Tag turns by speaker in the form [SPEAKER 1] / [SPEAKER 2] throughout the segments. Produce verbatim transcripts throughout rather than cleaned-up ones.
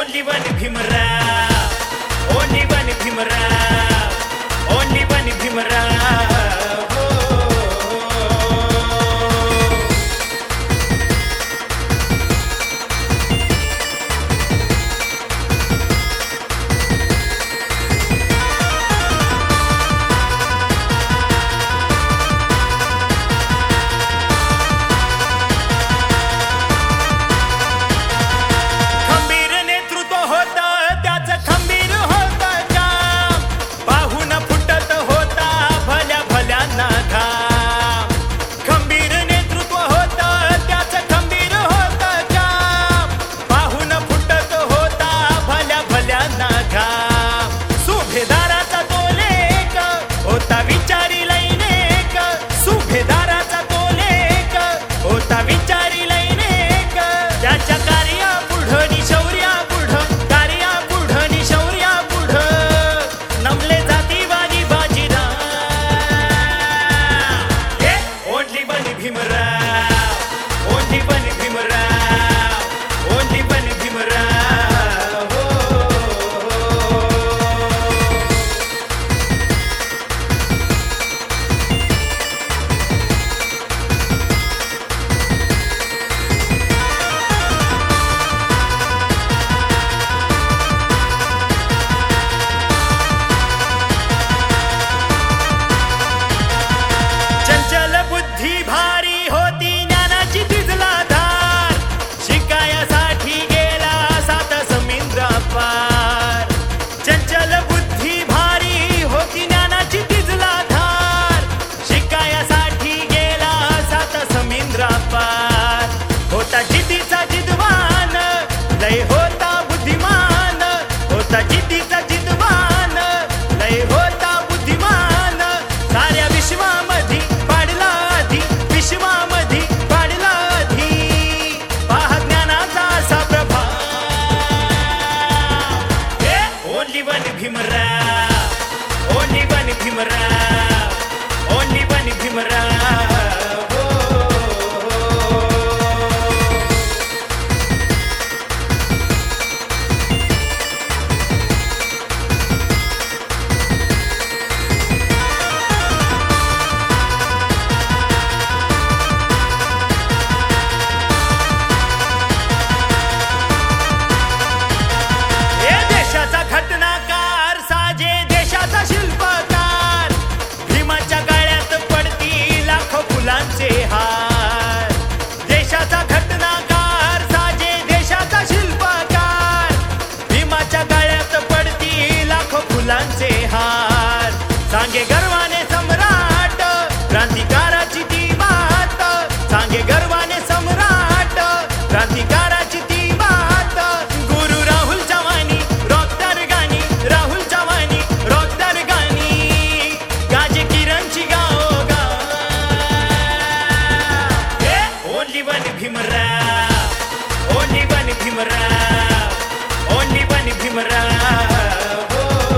[SPEAKER 1] Only one Bhimrao, only one Bhimrao, only one Bhimrao. Only one Bhimrao, only one Bhimrao. देशाचा घटनाकार साजे देशाचा शिल्पकार भीमाच्या गळ्यात पडती लाखो फुलांचे हार सांगे गर्वाने सम्राट क्रांतिकाराची ती बात सांगे गर्वाने सम्राट क्रांतिकाराची ती बात गुरु राहुल चव्हाणी रॉकदार गाणी राहुल चव्हाणी रॉकदार गाणी गाजे किरणची गाओ Only one Bhimrao, only one Bhimrao, only one Bhimrao.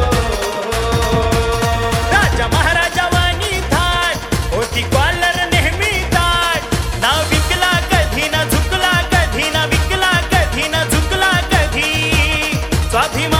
[SPEAKER 1] राजा महाराजा वाणी थाट होती कॉलर नेहमी ताट नाव विकला कधी ना झुकला कधी ना विकला कधी ना झुकला कधी स्वाभिमान